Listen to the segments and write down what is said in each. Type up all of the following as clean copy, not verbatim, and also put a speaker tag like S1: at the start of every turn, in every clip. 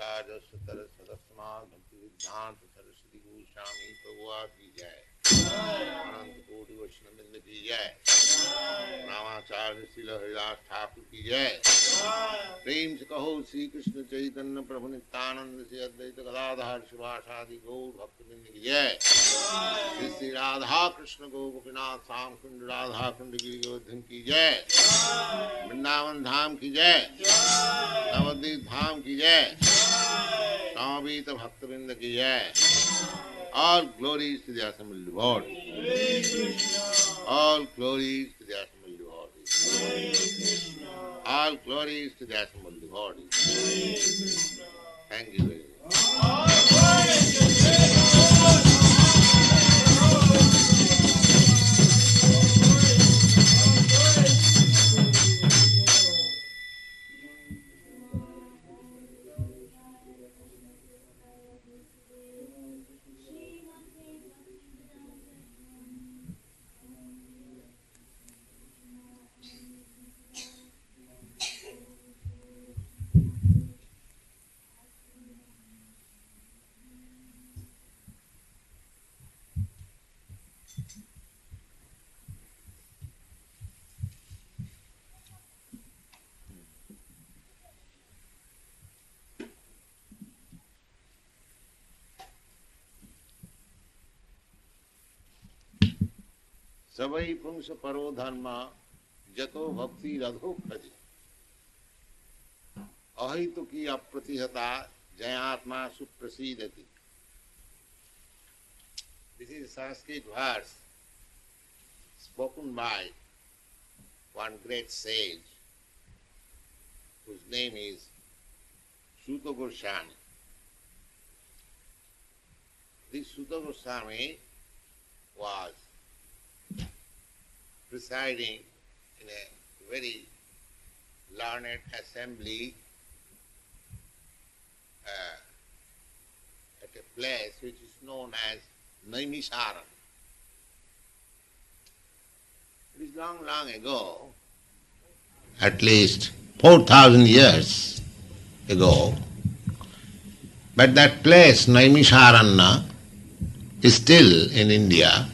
S1: रामाचार्य सदस्मात् भक्ति सिद्धांत सरस्वती गोस्वामी प्रभुपाद की जय। अनंत कोटि वैष्णववृंद की जय। रामाचार्य श्रील हरिदास ठाकुर की जय। प्रेम से कहो श्री कृष्ण चैतन्य प्रभु नित्यानंद से अद्वैत गदाधर शिवासादि गौर भक्तवृंद की जय। श्री श्री राधा कृष्ण गोपीनाथ श्याम कुंड राधा कुंड गिरिवर्धन की जय। वृंदावन धाम की जय। नवद्वीप धाम की जय। समवेत भक्तवृंद की जय। All glories to the assembled Lord. All glories to the assembled Lord. All glories to the assembled Lord. Thank you very much. सबई पुंस परो धर्म जतो भक्ति रधो खज अहितु की अप्रतिहता जयात्मा सुप्रसीदति. This is Sanskrit verse spoken by one great sage whose name is Suta Goswami. This Suta Goswami was presiding in a very learned assembly at a place which is known as Naimisharan. It is long, long ago, at least 4,000 years ago, but that place, Naimisharana, is still in India.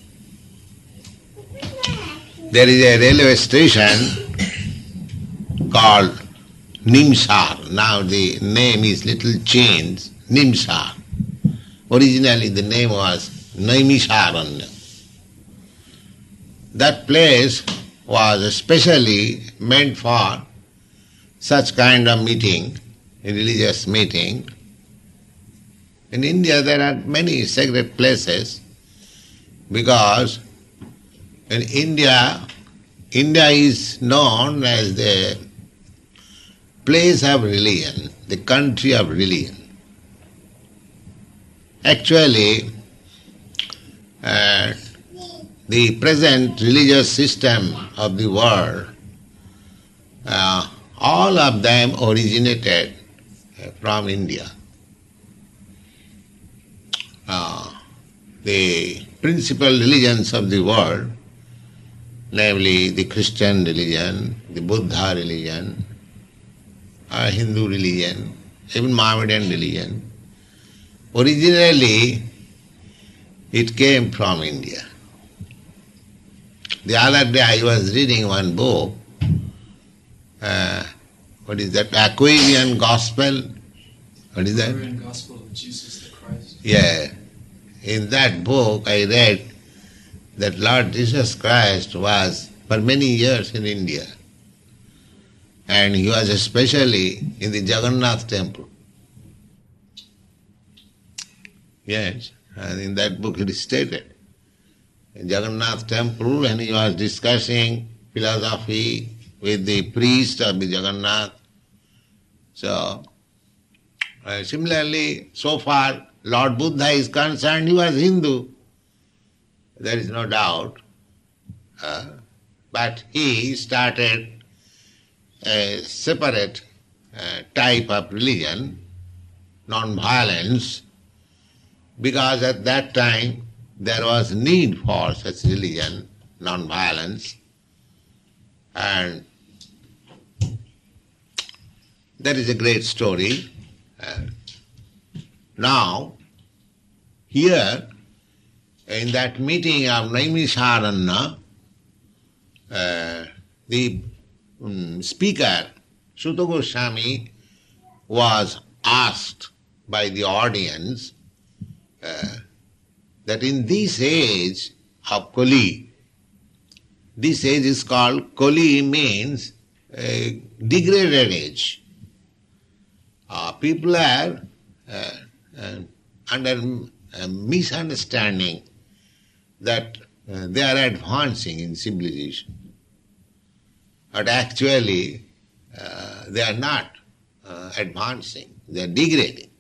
S1: There is a railway station called Nimsar. Now the name is little changed, Nimsar. Originally the name was Naimisharanya. That place was especially meant for such kind of meeting, a religious meeting. In India there are many sacred places because in India is known as the place of religion, the country of religion. Actually, the present religious system of the world, all of them originated from India. The principal religions of the world, namely the Christian religion, the Buddha religion, Hindu religion, even Mohammedan religion, originally it came from India. The other day I was reading one book, what is that, Aquarian Gospel? What is that?
S2: Aquarian Gospel of Jesus the Christ.
S1: Yeah. In that book I read that Lord Jesus Christ was for many years in India, and he was especially in the Jagannath temple. Yes, and in that book it is stated, in Jagannath temple when he was discussing philosophy with the priest of the Jagannath. So, similarly, so far Lord Buddha is concerned, he was Hindu. There is no doubt. But he started a separate type of religion, non-violence, because at that time there was need for such religion, non-violence, and that is a great story. Now, here, in that meeting of Naimisharanya, the speaker, Suta Goswami, was asked by the audience that in this age of Kali, this age is called Kali, means degraded age. People are under misunderstanding that they are advancing in civilization. But actually, they are not advancing, they are degrading.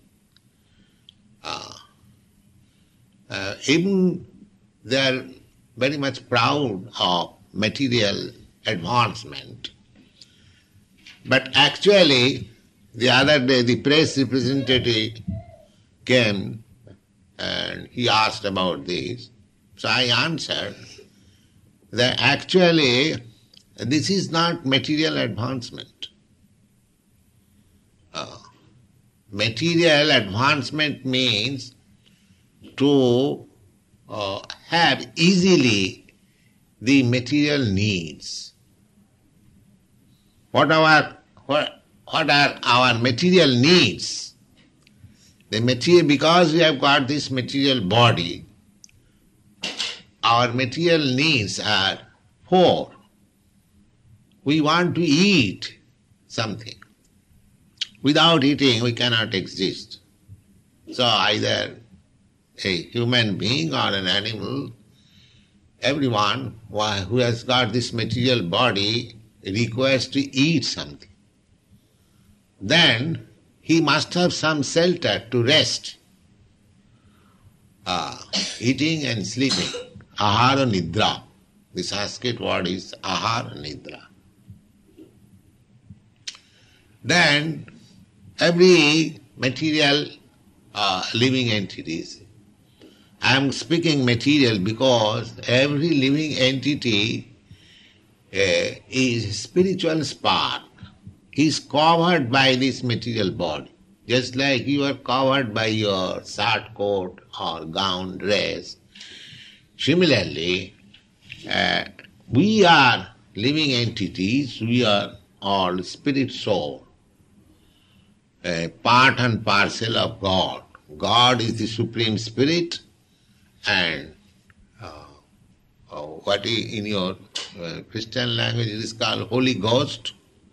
S1: Even they are very much proud of material advancement. But actually, the other day the press representative came and he asked about this. So I answered that actually this is not material advancement. Material advancement means to have easily the material needs. What are our material needs? The material, because we have got this material body, our material needs are four. We want to eat something. Without eating, we cannot exist. So either a human being or an animal, everyone who has got this material body requires to eat something. Then he must have some shelter to rest. Eating and sleeping. Ahara nidra. The Sanskrit word is ahara nidra. Then every material living entities. I am speaking material because every living entity is a spiritual spark. He is covered by this material body. Just like you are covered by your shirt, coat or gown, dress. Similarly, we are living entities, we are all spirit soul, part and parcel of God. God is the Supreme Spirit, and what is in your Christian language it is called Holy Ghost.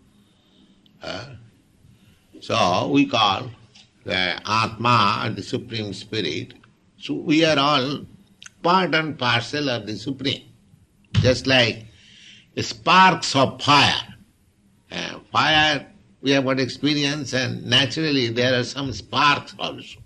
S1: So we call the Atma, the Supreme Spirit. So we are all part and parcel of the Supreme. Just like sparks of fire. Fire, we have got experience, and naturally there are some sparks also.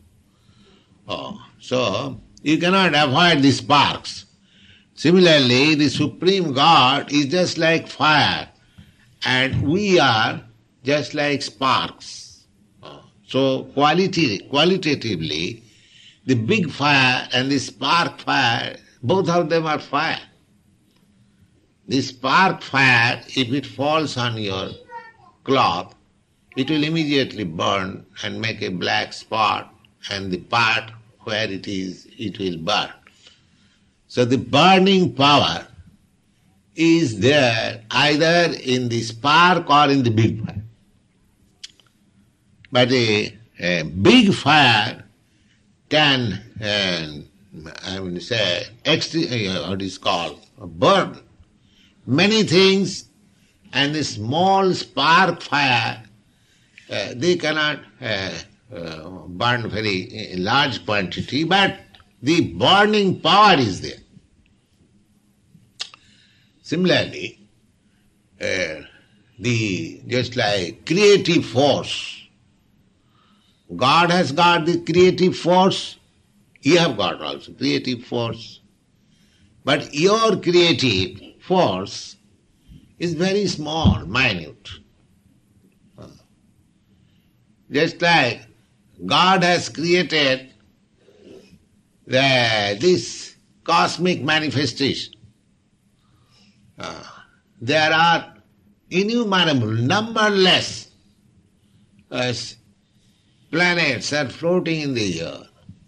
S1: So you cannot avoid the sparks. Similarly, the Supreme God is just like fire, and we are just like sparks. So qualitatively, the big fire and the spark fire, both of them are fire. The spark fire, if it falls on your cloth, it will immediately burn and make a black spot, and the part where it is, it will burn. So the burning power is there either in the spark or in the big fire. But a big fire can, what is called, burn many things, and the small spark fire, they cannot burn very large quantity, but the burning power is there. Similarly, just like creative force, God has got the creative force, you have got also creative force. But your creative force is very small, minute. Just like God has created this cosmic manifestation. There are innumerable, numberless planets are floating in the air.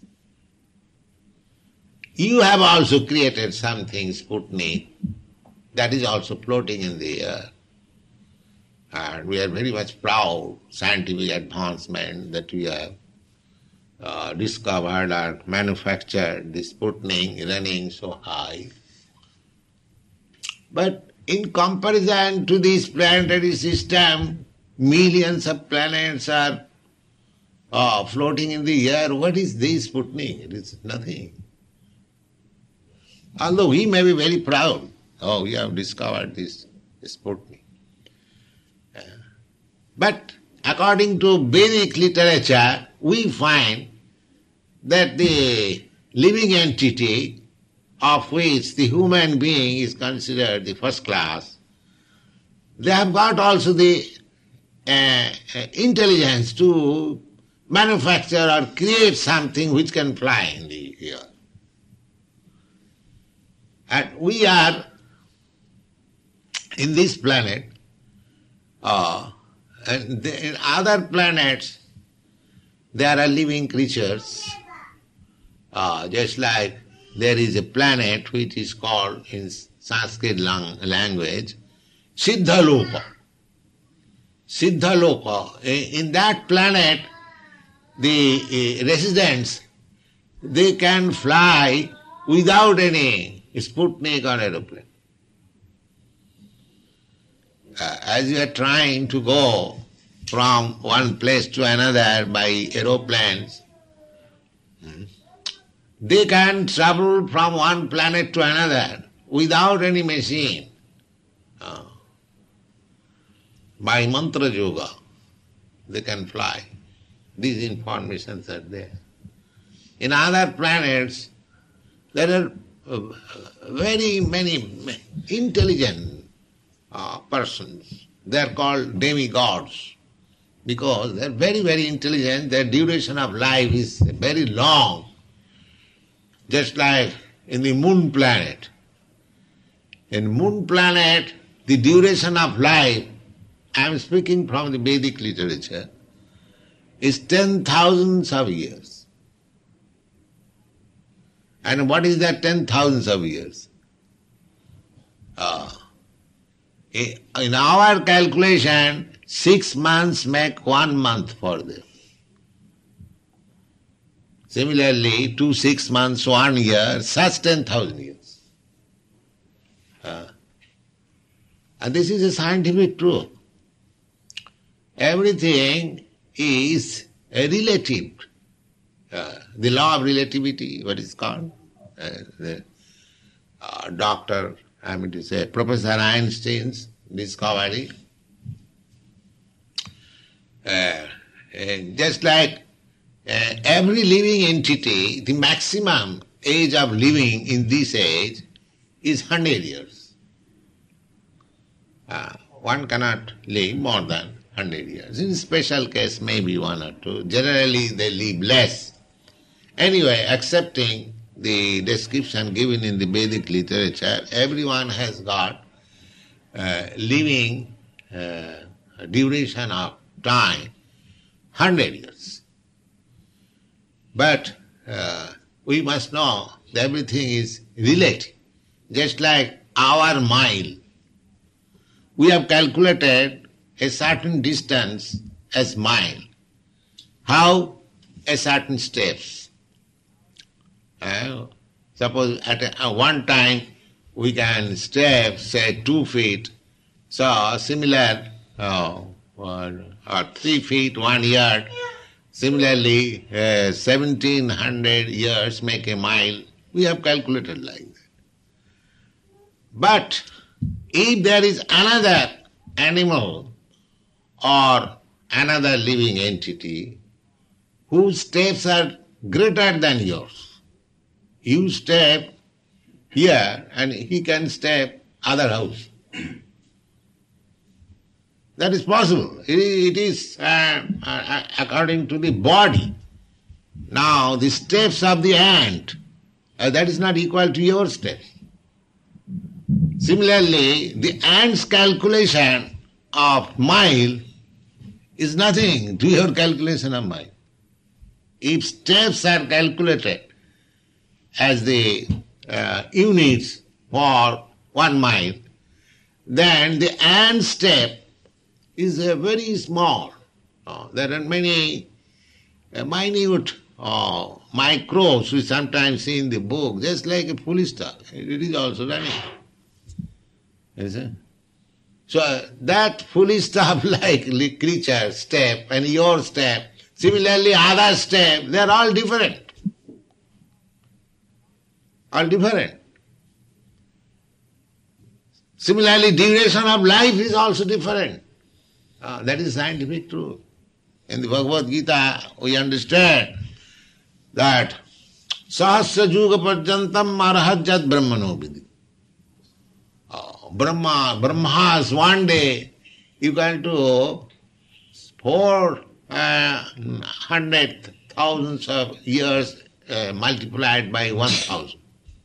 S1: You have also created something, Sputnik, that is also floating in the air. And we are very much proud, scientific advancement that we have discovered or manufactured this Sputnik running so high. But in comparison to this planetary system, millions of planets are floating in the air. What is this Sputnik? It is nothing. Although we may be very proud, we have discovered this Sputnik. But according to Vedic literature, we find that the living entity of which the human being is considered the first class, they have got also the intelligence to manufacture or create something which can fly in the air. And we are in this planet, and in other planets there are living creatures, just like there is a planet which is called in Sanskrit language Siddhaloka. Siddhaloka. In that planet, the residents, they can fly without any Sputnik or aeroplane. As you are trying to go from one place to another by aeroplanes, they can travel from one planet to another without any machine. By mantra yoga, they can fly. These informations are there. In other planets, there are very many intelligent persons. They are called demigods because they are very, very intelligent. Their duration of life is very long. Just like in the moon planet. In moon planet, the duration of life, I am speaking from the Vedic literature, is 10,000s of years. And what is that 10,000s of years? In our calculation, 6 months make 1 month for them. Similarly, 2 6 months, 1 year, such 10,000 years. And this is a scientific truth. Everything is relative. The law of relativity, what is called? Professor Einstein's discovery. Just like every living entity, the maximum age of living in this age is 100 years. One cannot live more than 100 years. In special case, maybe 1 or 2. Generally, they live less. Anyway, accepting the description given in the Vedic literature, everyone has got living duration of time 100 years. But we must know that everything is relative. Just like our mile, we have calculated a certain distance as mile. How? A certain steps. Suppose at one time we can step, say 2 feet. So similar, or 3 feet, 1 yard. Similarly, 1700 years make a mile. We have calculated like that. But if there is another animal or another living entity whose steps are greater than yours, you step here and he can step other house. That is possible. It is according to the body. Now the steps of the ant, that is not equal to your steps. Similarly, the ant's calculation of mile is nothing to your calculation of mile. if steps are calculated as the units for 1 mile, then the ant step is very small. There are many minute microbes we sometimes see in the book, just like a fully star. It is also running. Is it? So that fully staff-like creature step and your step, similarly other step, they are all different. All different. Similarly, duration of life is also different. That is scientific truth. In the Bhagavad Gita, we understand that Sahasra Juga Parjantam Arahajat Brahmano Vidhi. Brahma's one day equal to 400,000 of years multiplied by 1,000.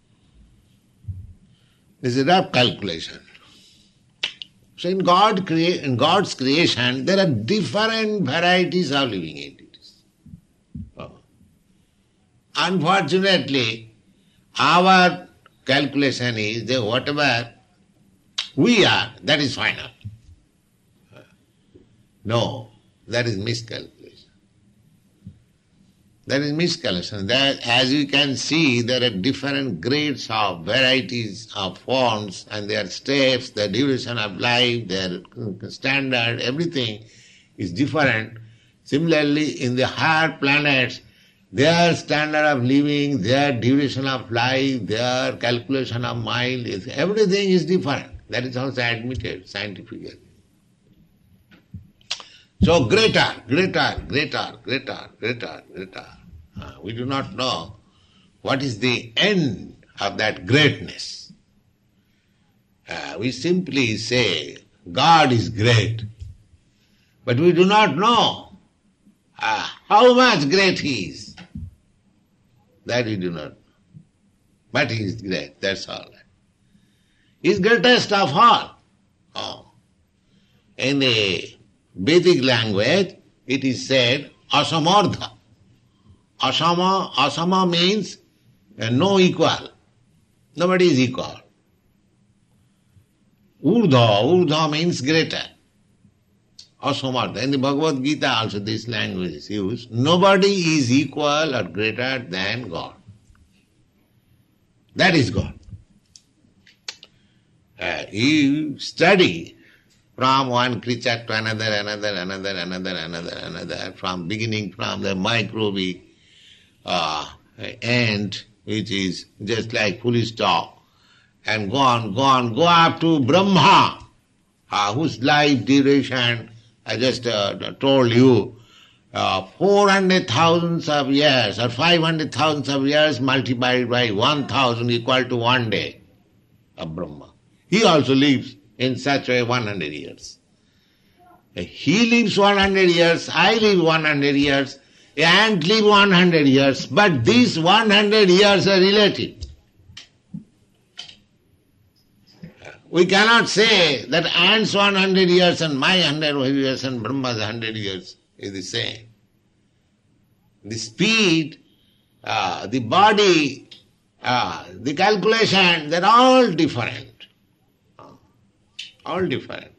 S1: This is a rough calculation. So in God's creation, there are different varieties of living entities. Unfortunately, our calculation is that whatever we are, that is final. No, that is miscalculation. That is miscalculation. That, as you can see, there are different grades of varieties of forms and their steps, their duration of life, their standard, everything is different. Similarly, in the higher planets, their standard of living, their duration of life, their calculation of mile, everything is different. That is also admitted scientifically. So greater. We do not know what is the end of that greatness. We simply say God is great, but we do not know how much great He is. That we do not know. But He is great, that's all. He is greatest of all. In the Vedic language, it is said asamardha. Asama means no equal. Nobody is equal. Urdha means greater. Asamardha. In the Bhagavad Gita also this language is used. Nobody is equal or greater than God. That is God. You study from one creature to another, from beginning from the microbe ant, which is just like fully stop, and go up to Brahma, whose life duration, I just told you, 400,000 of years or 500,000 of years multiplied by 1,000 equal to 1 day of Brahma. He also lives in such a 100 years. He lives 100 years, I live 100 years, ant live 100 years, but these 100 years are relative. We cannot say that ant's 100 years and my 100 years and Brahma's 100 years is the same. The speed, the body, the calculation, they're all different. All different.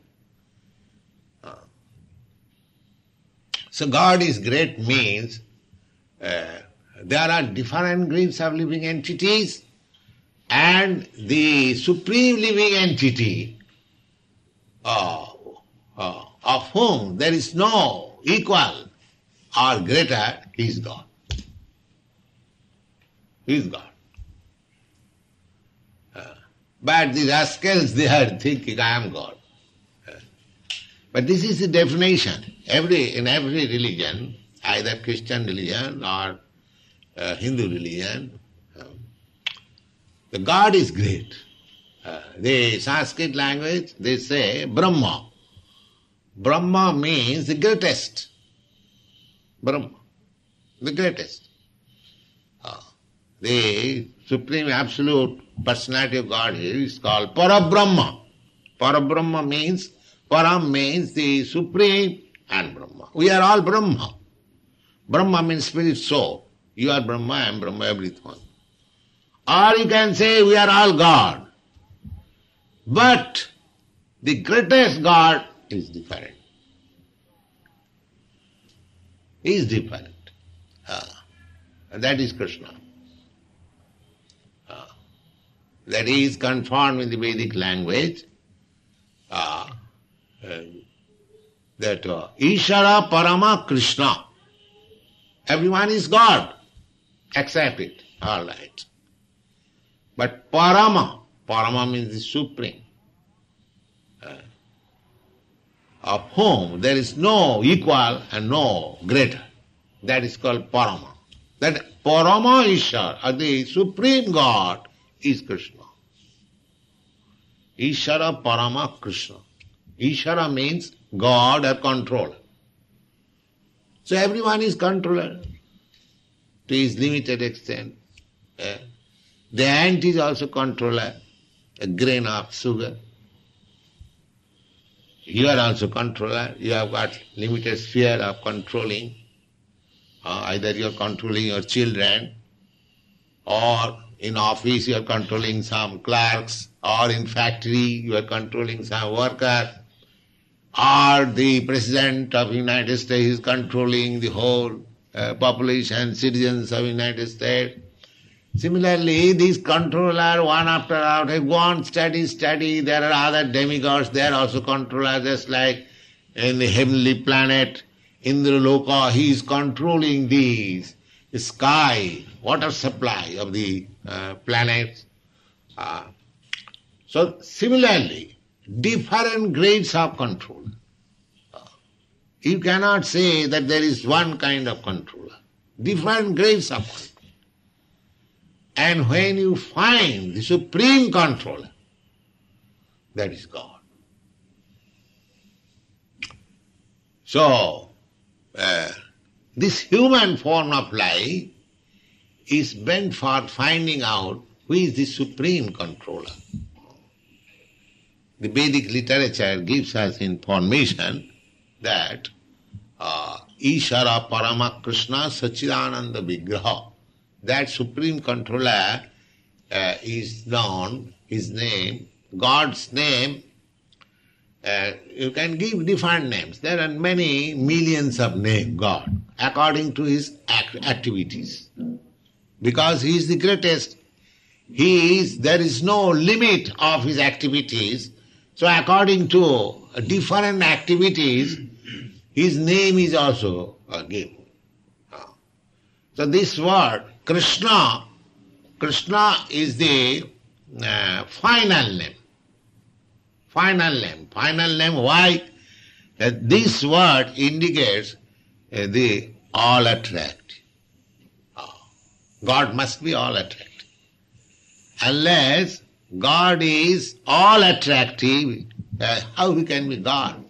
S1: So God is great means there are different grades of living entities, and the supreme living entity of whom there is no equal or greater is God. He is God. But the rascals, they are thinking, I am God. But this is the definition. In every religion, either Christian religion or Hindu religion, the God is great. The Sanskrit language, they say Brahma. Brahma means the greatest. Brahma, the greatest. The supreme absolute personality of God is called Parabrahma. Parabrahma means, Param means the supreme and Brahma. We are all Brahma. Brahma means spirit soul. You are Brahma, I am Brahma, everything. Or you can say we are all God. But the greatest God is different. He is different. And that is Krishna. That is confirmed in the Vedic language. That Ishara Parama Krishna. Everyone is God. Accept it. All right. But Parama means the supreme. Of whom there is no equal and no greater. That is called Parama. That Parama Ishara, or the supreme God, is Krishna. Ishara Parama Krishna. Ishara means God or controller. So everyone is controller to his limited extent. The ant is also controller, a grain of sugar. You are also controller. You have got limited sphere of controlling. Either you are controlling your children, or in office you are controlling some clerks, or in factory you are controlling some workers, or the President of the United States is controlling the whole population, citizens of the United States. Similarly, these controllers, one after another, go on, study. There are other demigods, they are also controllers, just like in the heavenly planet, Indraloka, he is controlling the sky, water supply of the planets. So, similarly, different grades of control. You cannot say that there is one kind of controller. Different grades of control. And when you find the supreme controller, that is God. So, this human form of life is meant for finding out who is the supreme controller. The Vedic literature gives us information that Ishara Parama Krishna Sachidananda Vigraha, that supreme controller is known, his name, God's name. You can give different names. There are many millions of names, God, according to his activities. Because he is the greatest. There is no limit of his activities. So according to different activities, his name is also given. So this word, Krishna is the final name. Final name, why? This word indicates the all attractive. God must be all attractive. Unless God is all attractive, how he can be God?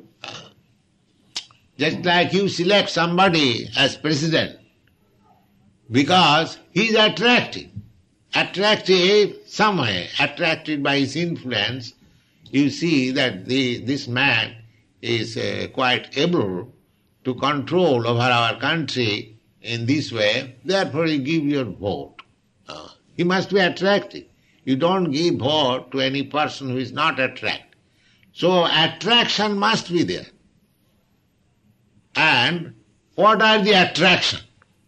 S1: Just like you select somebody as president, because he is attractive. Attractive somewhere, attracted by his influence, you see that this man is quite able to control over our country in this way, therefore you give your vote. He must be attractive. You don't give vote to any person who is not attractive. So attraction must be there. And what are the attraction?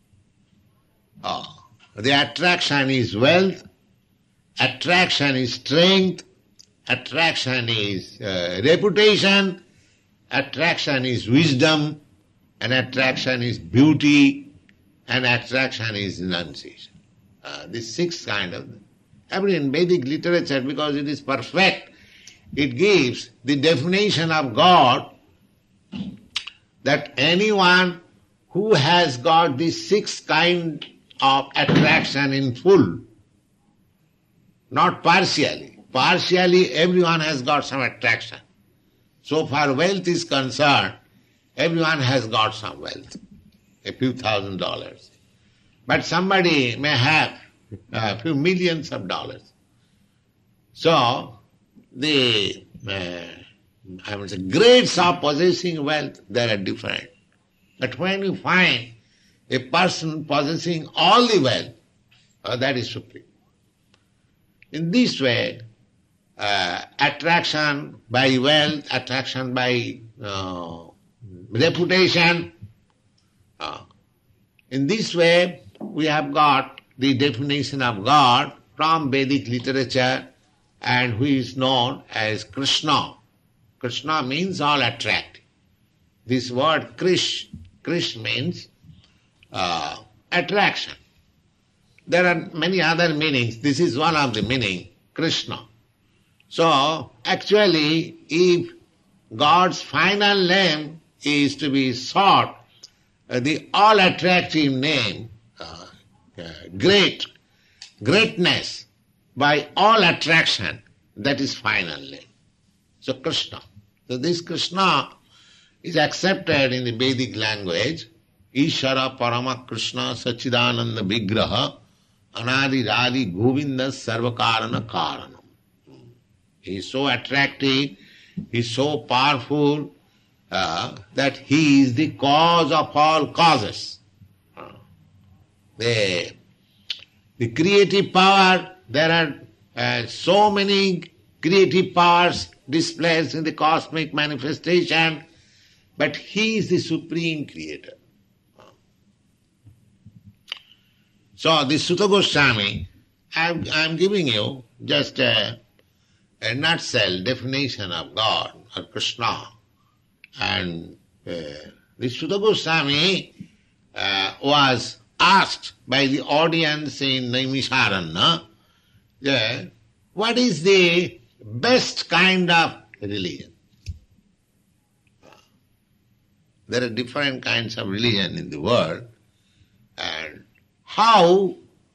S1: The attraction is wealth, attraction is strength, attraction is reputation, attraction is wisdom, and attraction is beauty, and attraction is renunciation. These six kind of them. In Vedic literature, because it is perfect, it gives the definition of God, that anyone who has got these six kind of attraction in full, not partially. Partially everyone has got some attraction. So far wealth is concerned, everyone has got some wealth, a few $1,000s. But somebody may have a few millions of dollars. So the grades of possessing wealth, they are different. But when you find a person possessing all the wealth, that is supreme. In this way, attraction by wealth, attraction by reputation, in this way we have got the definition of God from Vedic literature, and who is known as Krishna. Krishna means all attractive. This word Krish means attraction. There are many other meanings. This is one of the meaning, Krishna. So, actually, if God's final name is to be sought, the all-attractive name, greatness by all attraction, that is final name. So, Krishna. So, this Krishna is accepted in the Vedic language. Ishara Parama Krishna Sachidananda Vigraha Anadi Radi Govinda Sarvakarana Karanam. He is so attractive, he is so powerful that he is the cause of all causes. The creative power, there are so many creative powers displayed in the cosmic manifestation, but he is the supreme creator. So this Sutta Goswami, I am giving you just a nutshell definition of God or Krishna. And this Sutta Goswami was asked by the audience in Naimisharanya, what is the best kind of religion? There are different kinds of religion in the world, and how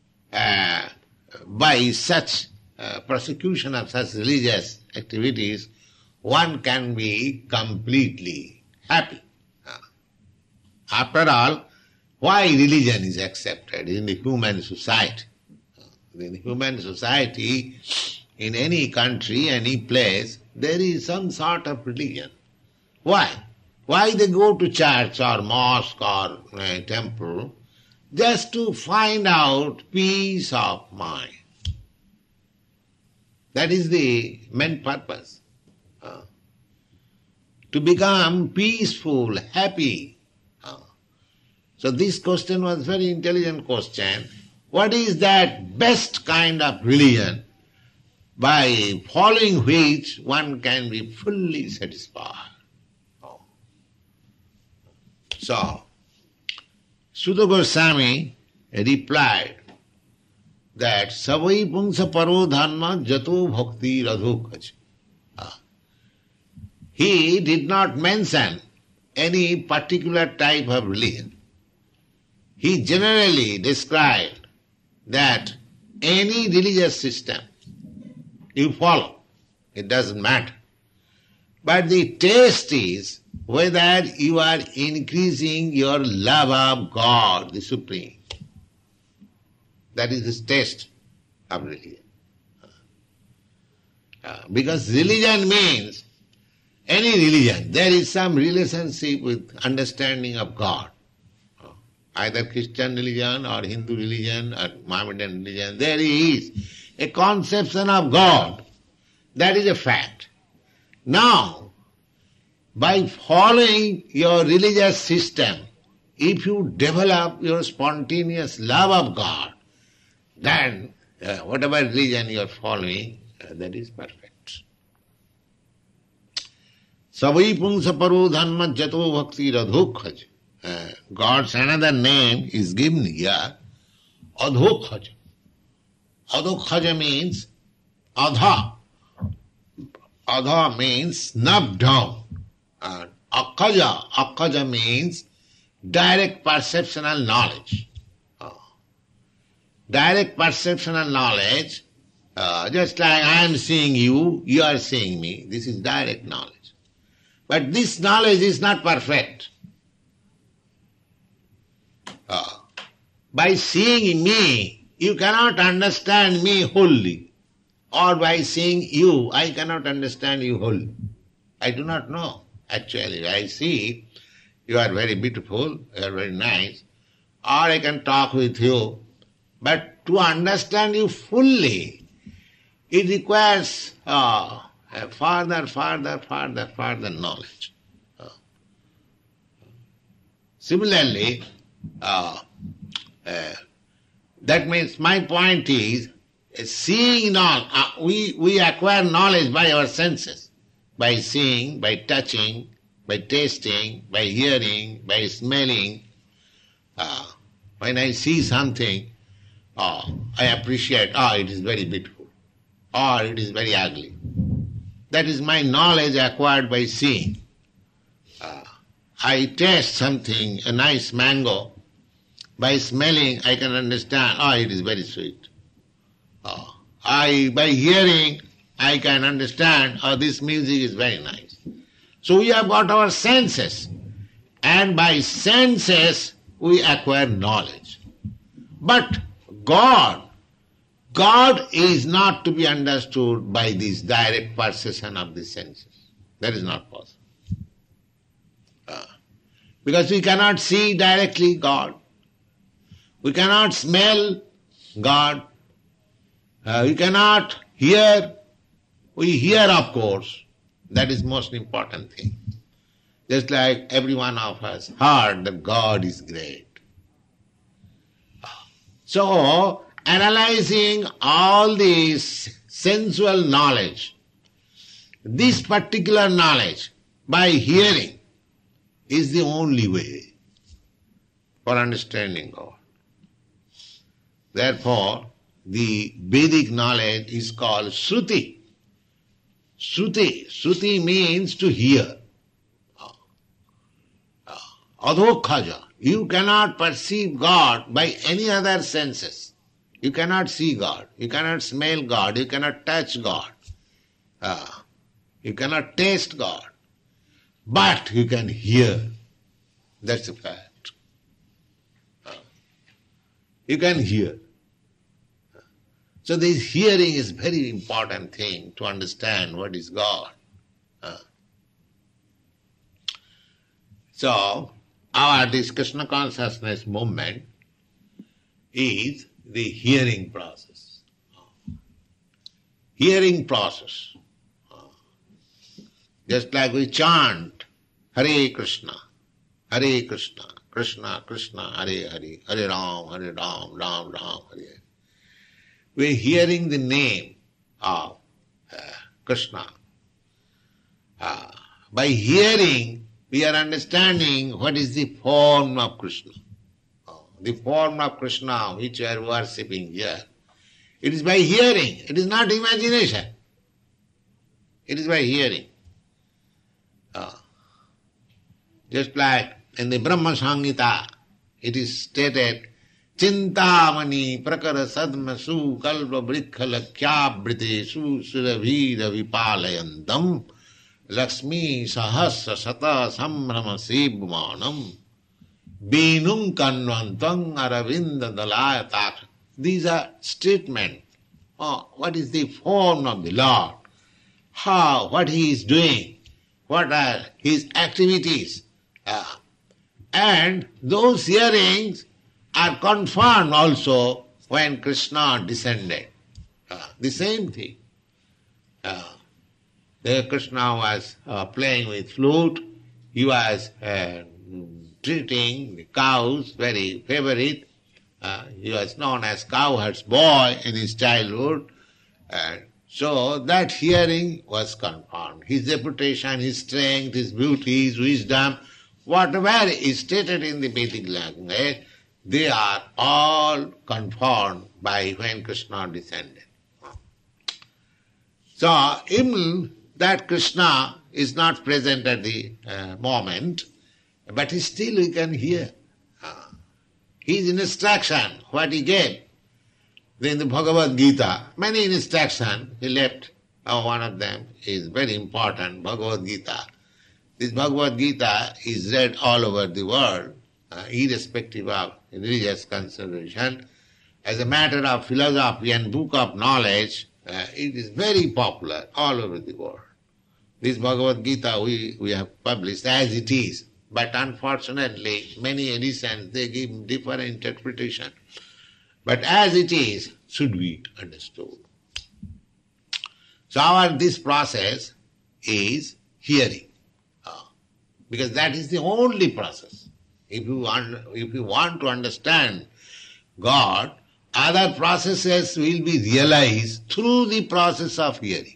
S1: by such prosecution of such religious activities one can be completely happy. After all, why religion is accepted in the human society? In the human society, in any country, any place, there is some sort of religion. Why? Why they go to church or mosque or temple? Just to find out peace of mind. That is the main purpose. To become peaceful, happy. So this question was very intelligent question. What is that best kind of religion by following which one can be fully satisfied? So, Sutta Goswami replied that Savai Pungsa Paro Dharma Jato Bhakti Radhokaj. He did not mention any particular type of religion. He generally described that any religious system you follow, it doesn't matter. But the test is whether you are increasing your love of God, the Supreme. That is the test of religion. Because religion means, any religion, there is some relationship with understanding of God. Either Christian religion or Hindu religion or Mohammedan religion, there is a conception of God. That is a fact. Now, by following your religious system, if you develop your spontaneous love of God, then whatever religion you are following, that is perfect. Savai Pungsa Paro Dharma Jato Bhakti Radhokhaj. God's another name is given here, Adhokhaj. Adhokhaj means Adha. Adha means snubbed down. And Akhaja means direct perceptional knowledge. Direct perceptional knowledge, just like I am seeing you, you are seeing me, this is direct knowledge. But this knowledge is not perfect. By seeing me, you cannot understand me wholly. Or by seeing you, I cannot understand you wholly. I do not know. Actually, I see you are very beautiful, you are very nice. or I can talk with you. But to understand you fully, it requires a further knowledge. Similarly, that means my point is, seeing we acquire knowledge by our senses, by seeing, by touching, by tasting, by hearing, by smelling. When I see something, I appreciate, it is very beautiful, or it is very ugly. That is my knowledge acquired by seeing. I taste something, a nice mango. By smelling, I can understand, it is very sweet. By hearing, I can understand, this music is very nice. So we have got our senses, and by senses we acquire knowledge. But God is not to be understood by this direct perception of the senses. That is not possible. Because we cannot see directly God. We cannot smell God. We cannot hear. We hear, of course. That is most important thing. Just like every one of us heard that God is great. So, analyzing all this sensual knowledge, this particular knowledge by hearing is the only way for understanding God. Therefore, the Vedic knowledge is called Shruti. Shruti means to hear. Adhokhaja. You cannot perceive God by any other senses. You cannot see God. You cannot smell God. You cannot touch God. You cannot taste God. But you can hear. That's a fact. You can hear. So this hearing is very important thing to understand what is God. So, this Krishna consciousness movement is the hearing process. Hearing process. Just like we chant Hare Krishna, Krishna Krishna, Hare Hare, Hare Ram, Ram Ram, Hare. We are hearing the name of Krishna. By hearing, we are understanding what is the form of Krishna. The form of Krishna which we are worshipping here. It is by hearing. It is not imagination. It is by hearing. Just like in the Brahma Samhita, it is stated, Chintamani prakara sadma su kalpa vrikkhala kyabrite su suravira vipalayantam Lakshmi sahasra sata sambrama sibhumanam Binum kanvantang aravinda dalayata. These are statements. What is the form of the Lord? What He is doing? What are His activities? And those hearings are confirmed also when Krishna descended. The same thing. There Krishna was playing with flute. He was treating the cows, very favorite. He was known as cowherd's boy in his childhood. So that hearing was confirmed. His reputation, his strength, his beauty, his wisdom, whatever is stated in the Vedic language, they are all confirmed by when Krishna descended. So even that Krishna is not present at the moment, but still we can hear. His instruction, what he gave. In the Bhagavad Gita, many instructions he left. One of them is very important, Bhagavad Gita. This Bhagavad Gita is read all over the world, irrespective of religious consideration. As a matter of philosophy and book of knowledge, it is very popular all over the world. This Bhagavad Gita we have published as it is, But unfortunately, many editions, they give different interpretation. But as it is, should be understood. So this process is hearing. Because that is the only process. If you want to understand God, other processes will be realized through the process of hearing.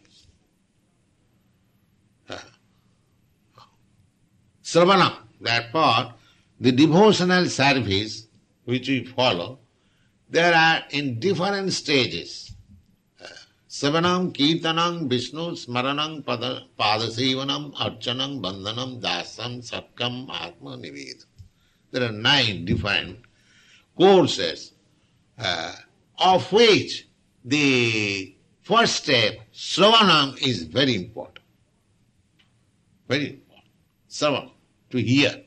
S1: Sravana, therefore, the devotional service which we follow, there are in different stages. Savanam, Kirtanam, Vishnu, Smaranam, Padasevanam, Archanam, Bandhanam, Dasam, Satkam, Atma, Nived. There are 9 different courses, of which the first step, Sravanam, is very important. Very important. Sravanam, to hear.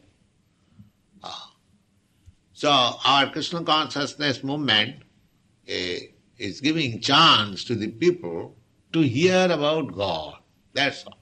S1: So our Krishna consciousness movement is giving chance to the people to hear about God. That's all.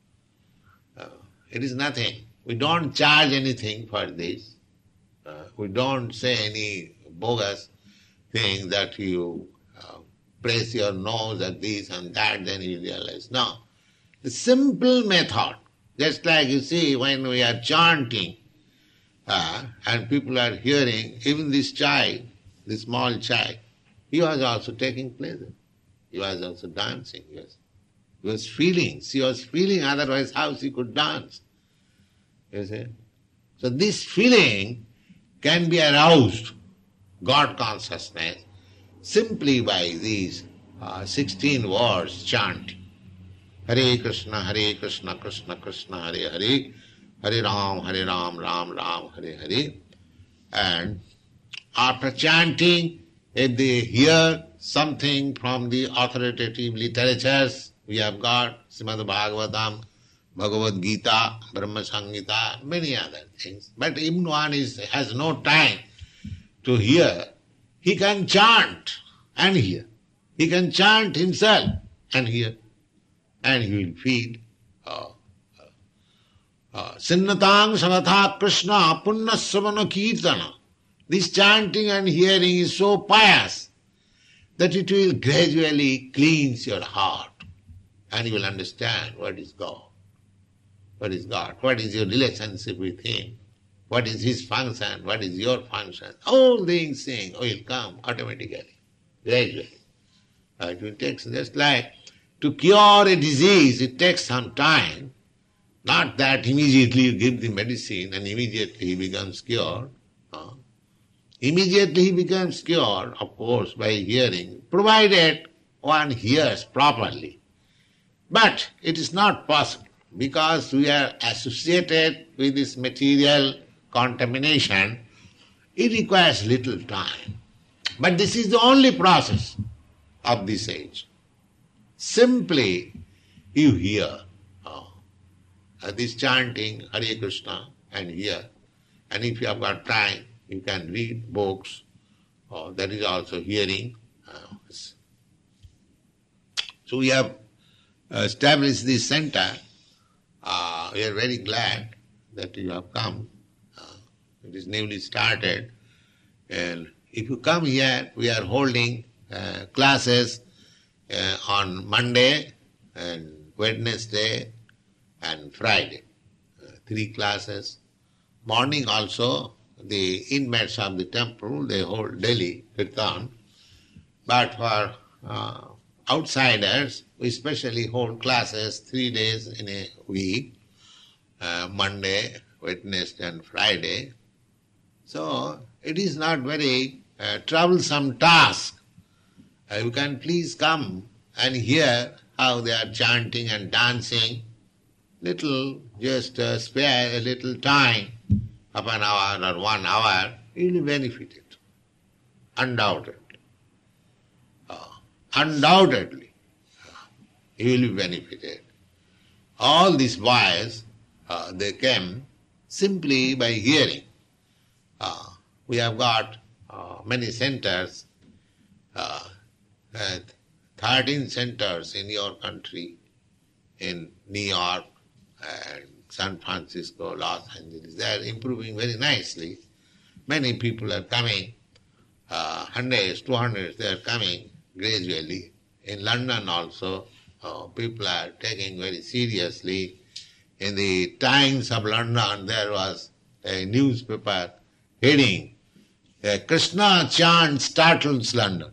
S1: It is nothing. We don't charge anything for this. We don't say any bogus thing that you press your nose at this and that, then you realize. No. The simple method, just like you see when we are chanting and people are hearing, even this child, this small child, he was also taking pleasure. He was also dancing. He was feeling. She was feeling, otherwise how she could dance? You see? So this feeling can be aroused, God consciousness, simply by these 16 words chanting. Hare Krishna, Krishna Krishna, Hare Hare, Hare Ram, Ram Ram, Hare Hare. And after chanting, if they hear something from the authoritative literatures, we have got Srimad Bhagavatam, Bhagavad Gita, Brahma Samhita, many other things. But if one has no time to hear, he can chant and hear. He can chant himself and hear. And he will feel Sinnatang Sanatha Krishna Punna Savana Kirtana. This chanting and hearing is so pious that it will gradually cleanse your heart and you will understand what is God. What is God? What is your relationship with Him? What is His function? What is your function? All these things will come automatically, gradually. It will take, just like to cure a disease, it takes some time. Not that immediately you give the medicine and immediately he becomes cured. Immediately he becomes cured, of course, by hearing, provided one hears properly. But it is not possible because we are associated with this material contamination. It requires little time. But this is the only process of this age. Simply you hear this chanting Hare Krishna and hear. And if you have got time, you can read books. That is also hearing. So we have established this center. We are very glad that you have come. It is newly started. And if you come here, we are holding classes on Monday and Wednesday and Friday. 3 classes. Morning also, the inmates of the temple, they hold daily kirtan. But for outsiders, we specially hold classes 3 days in a week, Monday, Wednesday and Friday. So it is not very troublesome task. You can please come and hear how they are chanting and dancing. Little, just spare a little time, half an hour or 1 hour, you will be benefited. Undoubtedly. Undoubtedly, you will be benefited. All these boys, they came simply by hearing. We have got many centers, 13 centers in your country, in New York and San Francisco, Los Angeles. They are improving very nicely. Many people are coming, hundreds, 200s, they are coming gradually. In London also, people are taking very seriously. In the Times of London, there was a newspaper heading, Krishna chant startles London.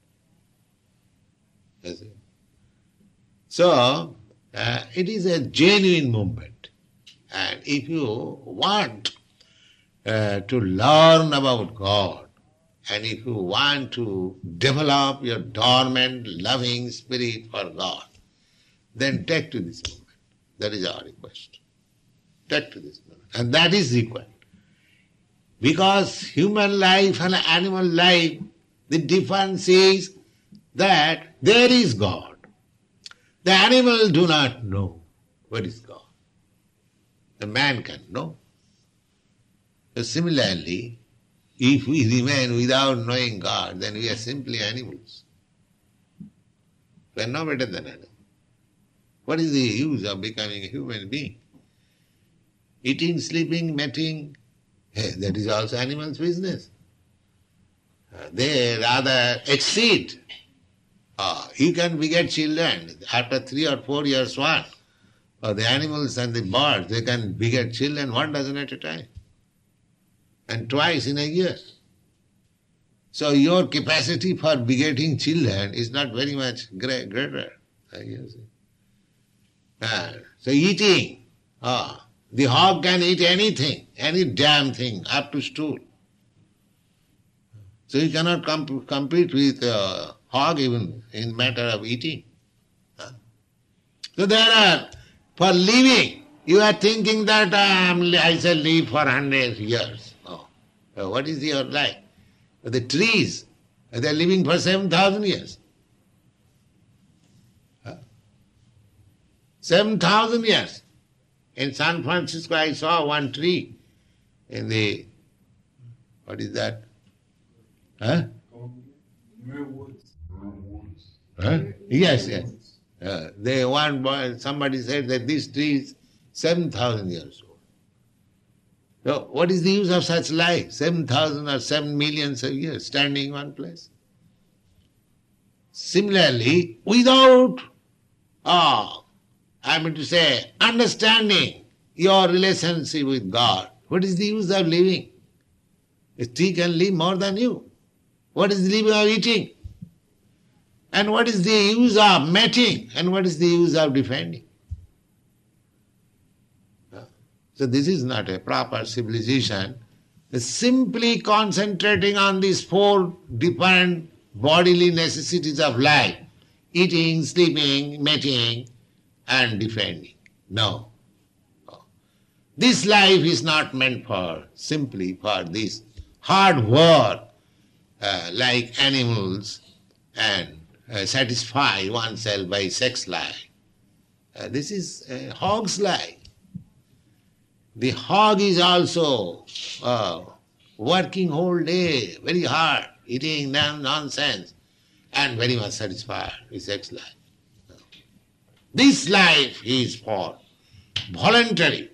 S1: You see? So, it is a genuine movement. And if you want to learn about God, and if you want to develop your dormant, loving spirit for God, then take to this movement. That is our request. Take to this movement. And that is required. Because human life and animal life, the difference is that there is God. The animals do not know what is God. The man can know. So similarly, if we remain without knowing God, then we are simply animals. We are no better than animals. What is the use of becoming a human being? Eating, sleeping, mating, that is also animals' business. They rather exceed. You can beget children after 3 or 4 years one. The animals and the birds, they can beget children 1 dozen at a time. And twice in a year. So your capacity for begetting children is not very much greater. So eating, the hog can eat anything, any damn thing, up to stool. So you cannot compete with hog even in matter of eating. So there are, for living, you are thinking that I shall live for 100 years. What is your life? The trees, they are living for 7,000 years. 7,000 years. In San Francisco, I saw one tree in the, what is that? Yes. Somebody said that this tree is 7,000 years old. So what is the use of such life? 7,000 or 7 millions of years standing in one place. Similarly, without, understanding your relationship with God, what is the use of living? A tree can live more than you. What is the use of eating? And what is the use of mating? And what is the use of defending? So this is not a proper civilization. Simply concentrating on these 4 different bodily necessities of life, eating, sleeping, mating, and defending. No. This life is not meant simply for this hard work like animals and satisfy oneself by sex life. This is a hog's life. The hog is also working whole day, very hard, eating nonsense, and very much satisfied with sex life. This life is for voluntary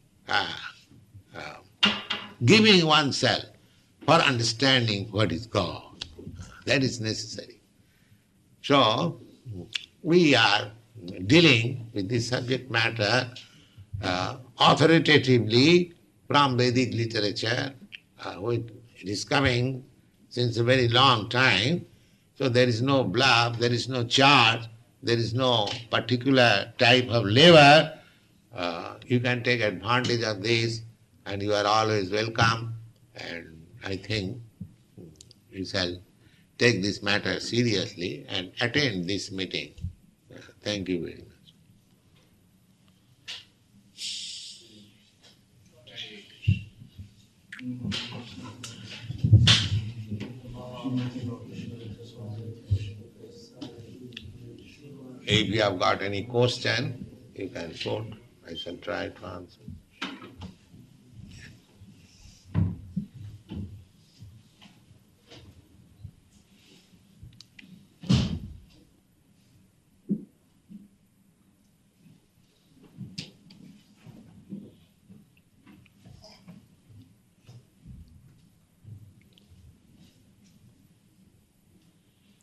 S1: giving oneself for understanding what is God. That is necessary. So, we are dealing with this subject matter authoritatively from Vedic literature, it is coming since a very long time. So there is no bluff, there is no charge, there is no particular type of labor. You can take advantage of this and you are always welcome. And I think you shall take this matter seriously and attend this meeting. Thank you very much. If you have got any question, you can put. I shall try to answer.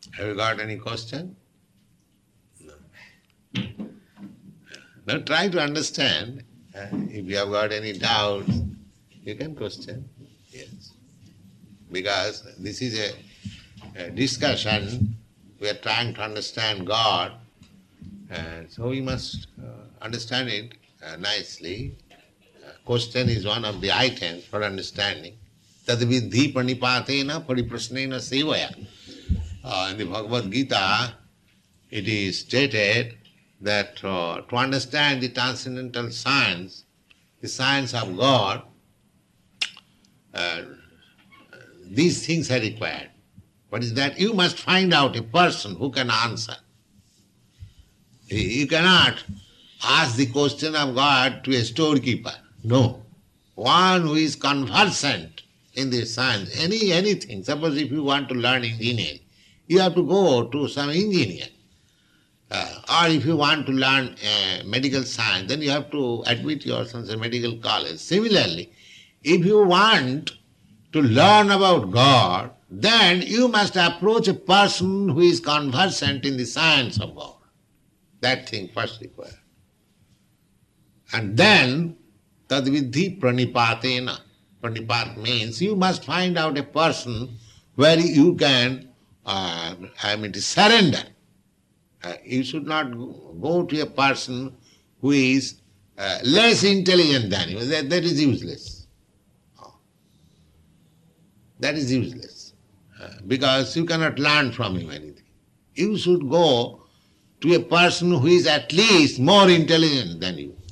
S1: Have you got any question? No. Now try to understand. If you have got any doubts, you can question. Yes. Because this is a discussion. We are trying to understand God. So we must understand it nicely. Question is one of the items for understanding. Tad vidhi pranipatena pariprasnena sevaya. In the Bhagavad Gita, it is stated that to understand the transcendental science, the science of God, these things are required. What is that? You must find out a person who can answer. You cannot ask the question of God to a storekeeper. No. One who is conversant in this science, anything. Suppose if you want to learn engineering, you have to go to some engineer. Or if you want to learn medical science, then you have to admit yourself in a medical college. Similarly, if you want to learn about God, then you must approach a person who is conversant in the science of God. That thing first required. And then, tad vidhi pranipatena. Pranipat means you must find out a person where you can surrender. You should not go to a person who is less intelligent than you. That is useless. That is useless. Because you cannot learn from him anything. You should go to a person who is at least more intelligent than you.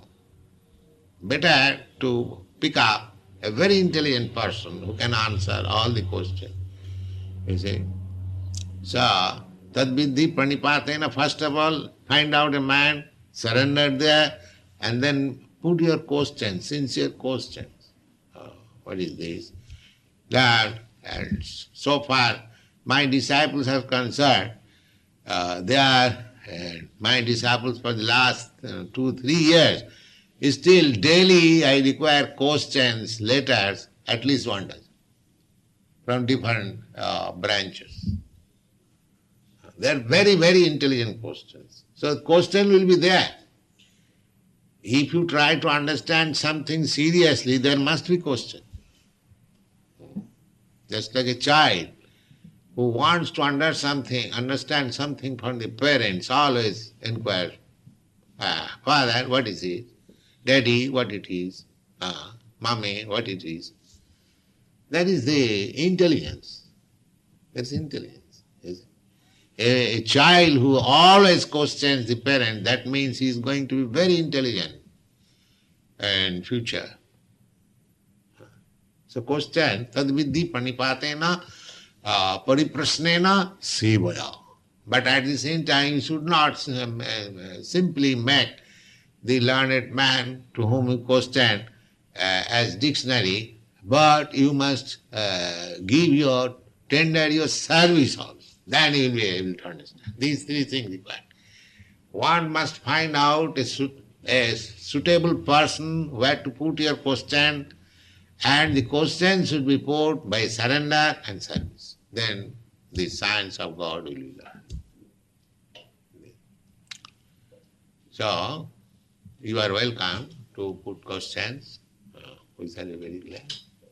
S1: Better to pick up a very intelligent person who can answer all the questions. You see? So, tad vidhi pranipatena, first of all, find out a man, surrender there, and then put your questions, sincere questions. What is this? That, and so far, my disciples are concerned, they are my disciples for the last 2-3 years. Still daily I require questions, letters, at least 1 dozen, from different branches. They are very, very intelligent questions. So the question will be there. If you try to understand something seriously, there must be question. Just like a child who wants to understand something from the parents, always inquire, Father, what is it? Daddy, what it is? Mommy, what it is? That is the intelligence. That's intelligence. A child who always questions the parent, that means he is going to be very intelligent in future. So question, tad vidhi pranipatena pariprasnena sevaya. But at the same time, you should not simply make the learned man to whom you question as dictionary, but you must tender your service also. Then you will be able to understand. These 3 things required. One must find out a suitable person where to put your question, and the question should be put by surrender and service. Then the science of God will be learned. So, you are welcome to put questions. We shall be very glad.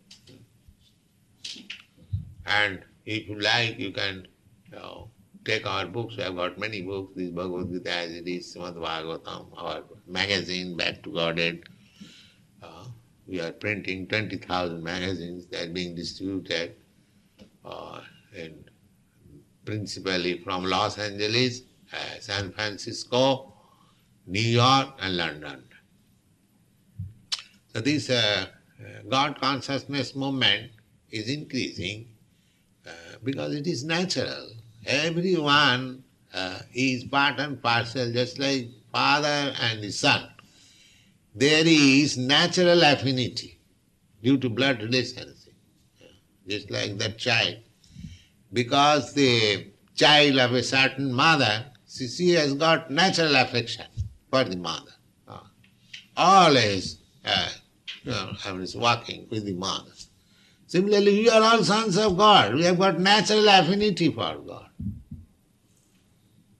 S1: And if you like, you can take our books. We have got many books. This Bhagavad Gita as it is, Srimad Bhagavatam, our magazine, Back to Godhead. We are printing 20,000 magazines that are being distributed and principally from Los Angeles, San Francisco, New York and London. So this God consciousness movement is increasing because it is natural. Everyone is part and parcel, just like father and the son. There is natural affinity due to blood relationship, just like that child. Because the child of a certain mother, she has got natural affection for the mother. Always walking with the mother. Similarly, we are all sons of God. We have got natural affinity for God.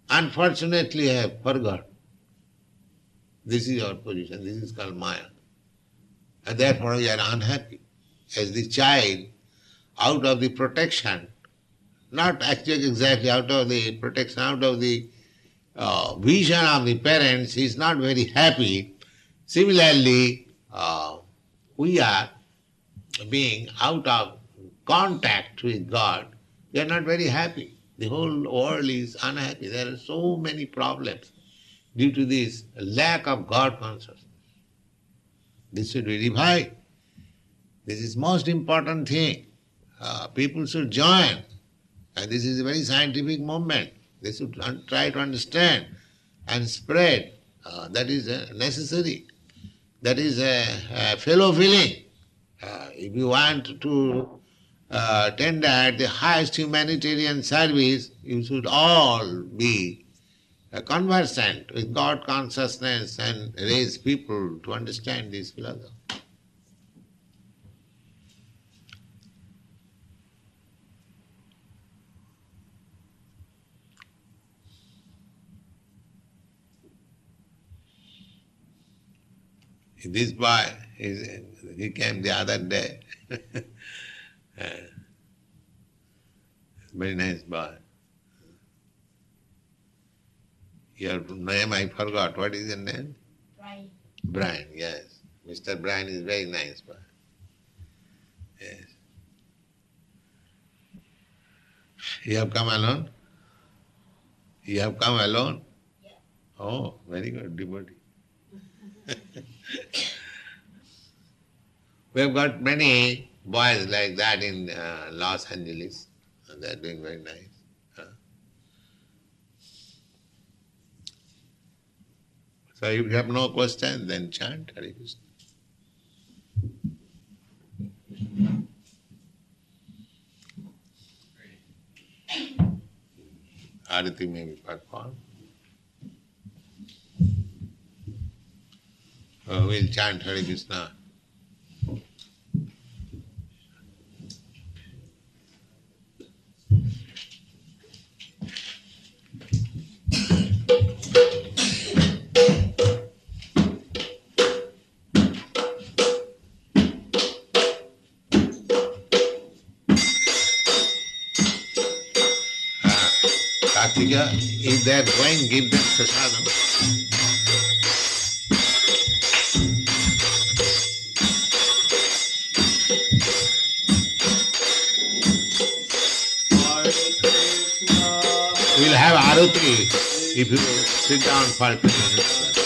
S1: Unfortunately, I have forgot. This is our position. This is called Maya. And therefore we are unhappy. As the child, out of the protection, not actually exactly out of the protection, out of the vision of the parents, he is not very happy. Similarly, we are being out of contact with God, we are not very happy. The whole world is unhappy. There are so many problems due to this lack of God consciousness. This should be revived. This is most important thing. People should join. And this is a very scientific movement. They should try to understand and spread. That is necessary. That is a fellow feeling. If you want to tender the highest humanitarian service, you should all be conversant with God consciousness and raise people to understand this philosophy. This boy, he came the other day. Very nice boy. Your name I forgot. What is your name?
S3: Brian.
S1: Brian, yes. Mr. Brian is very nice boy. Yes. You have come alone? You have come alone?
S3: Yeah.
S1: Oh, very good, devotee. We have got many boys like that in Los Angeles. And they are doing very nice. So if you have no question, then chant Hare Krishna. Arati may be performed. We'll chant Hare Krishna. Kartika, if they are going, give them prasadam. We'll have Arati if you sit down for a few minutes.